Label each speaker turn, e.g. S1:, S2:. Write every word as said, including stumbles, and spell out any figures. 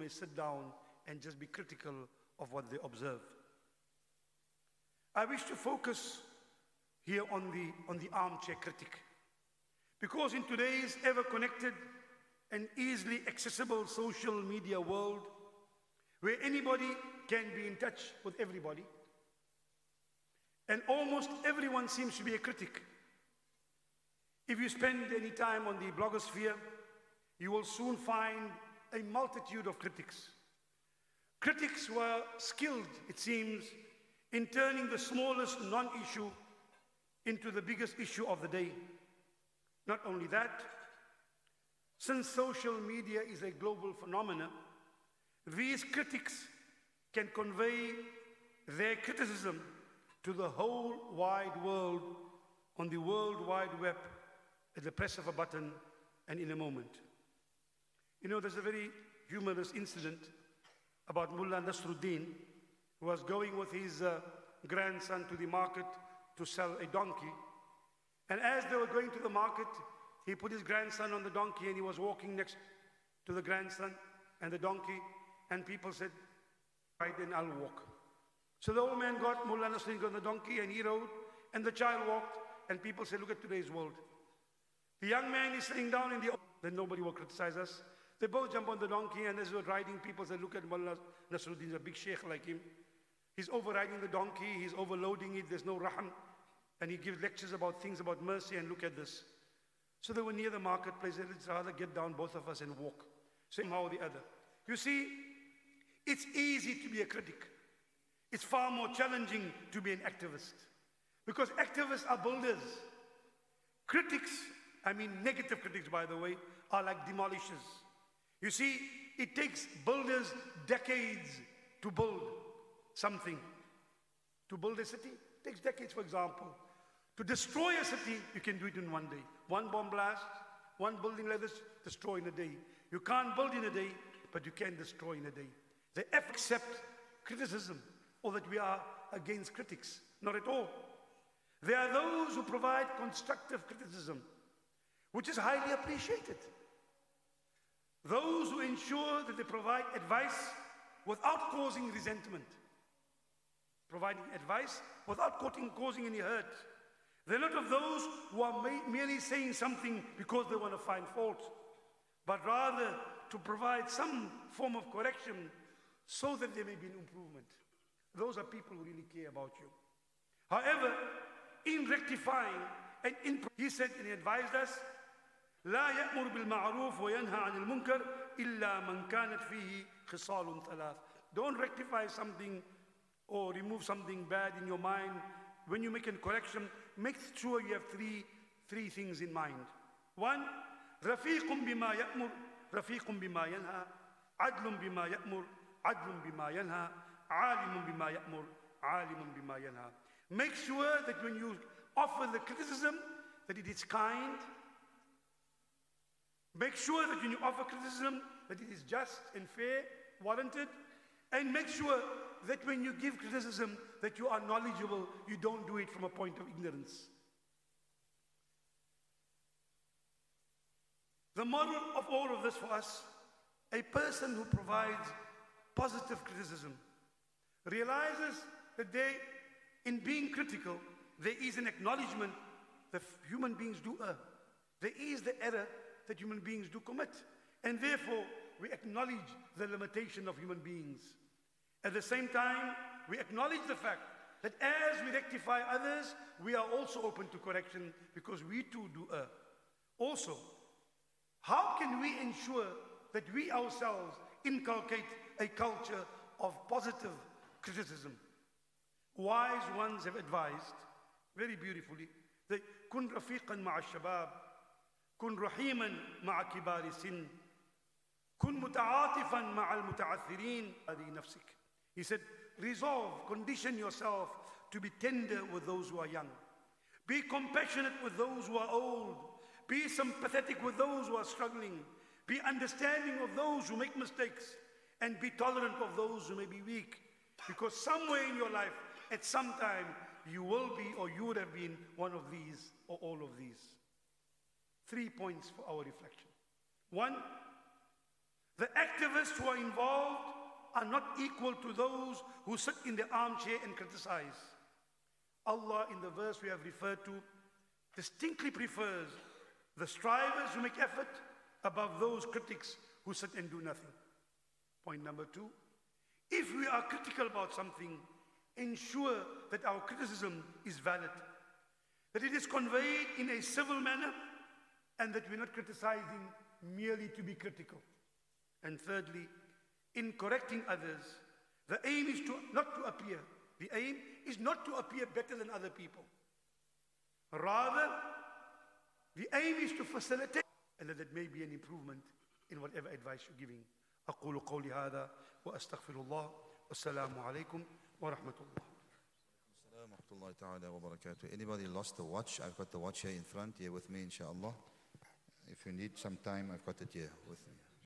S1: always sit down and just be critical of what they observe. I wish to focus here on the, on the armchair critic, because in today's ever-connected and easily accessible social media world, where anybody can be in touch with everybody, and almost everyone seems to be a critic. If you spend any time on the blogosphere, you will soon find a multitude of critics. Critics were skilled, it seems, in turning the smallest non-issue into the biggest issue of the day. Not only that, since social media is a global phenomenon, these critics can convey their criticism to the whole wide world on the World Wide Web at the press of a button and in a moment. You know, there's a very humorous incident about Mullah Nasruddin, who was going with his uh, grandson to the market to sell a donkey. And as they were going to the market, he put his grandson on the donkey and he was walking next to the grandson and the donkey. And people said, right, then I'll walk. So the old man got Mullah Nasruddin on the donkey and he rode, and the child walked, and people said, look at today's world. The young man is sitting down in the, then nobody will criticize us. They both jump on the donkey, and as they were riding, people said, look at Mullah Nasruddin, a big sheikh like him. He's overriding the donkey, he's overloading it, there's no rahm. And he gives lectures about things about mercy, and look at this. So they were near the marketplace, and let's rather get down, both of us, and walk. Somehow or the other. You see, it's easy to be a critic. It's far more challenging to be an activist. Because activists are builders. Critics, I mean negative critics, by the way, are like demolishers. You see, it takes builders decades to build something. To build a city, it takes decades, for example. To destroy a city, you can do it in one day. One bomb blast, one building like this, destroy in a day. You can't build in a day, but you can destroy in a day. They accept criticism, or that we are against critics. Not at all. There are those who provide constructive criticism, which is highly appreciated. Those who ensure that they provide advice without causing resentment. Providing advice without causing any hurt. They're not of those who are merely saying something because they want to find fault, but rather to provide some form of correction so that there may be an improvement. Those are people who really care about you. However, in rectifying and in, he said and he advised us, لا يأمر بالمعروف وينهى عن المنكر إلا من كانت فيه خصال ثلاث. Don't rectify something or remove something bad in your mind. When you make a correction, make sure you have three, three things in mind. One, رفيق بما يأمر رفيق بما ينهى عدل بما يأمر عدل بما ينهى عالم بما يأمر عالم بما ينهى. Make sure that when you offer the criticism, that it is kind. Make sure that when you offer criticism, that it is just and fair, warranted. And make sure that when you give criticism, that you are knowledgeable, you don't do it from a point of ignorance. The model of all of this for us, a person who provides positive criticism realizes that they, in being critical, there is an acknowledgement that human beings do err. There is the error that human beings do commit. And therefore, we acknowledge the limitation of human beings. At the same time, we acknowledge the fact that as we rectify others, we are also open to correction because we too do err. Also, how can we ensure that we ourselves inculcate a culture of positive criticism? Wise ones have advised very beautifully that kun rafiqan ma'a shabab, kun rahiman ma'a kibari sin, kun muta'atifan ma'a al-muta'athirin hadi nafsik. He said, resolve, condition yourself to be tender with those who are young. Be compassionate with those who are old. Be sympathetic with those who are struggling. Be understanding of those who make mistakes. And be tolerant of those who may be weak. Because somewhere in your life, at some time, you will be or you would have been one of these or all of these. Three points for our reflection. One, The activists who are involved are not equal to those who sit in the armchair and criticize. Allah, in the verse we have referred to, distinctly prefers the strivers who make effort above those critics who sit and do nothing. Point number two, if we are critical about something, ensure that our criticism is valid, that it is conveyed in a civil manner, and that we're not criticizing merely to be critical. And thirdly, in correcting others, the aim is to not to appear. The aim is not to appear better than other people. Rather, the aim is to facilitate, and that there may be an improvement in whatever advice you're giving. أقول قولي هذا وأستغفر الله والسلام عليكم ورحمة الله.
S2: Assalamu alaikum ta'ala wa barakatuh. Anybody lost the watch? I've got the watch here in front, here with me, inshallah. If you need some time, I've got it here with me.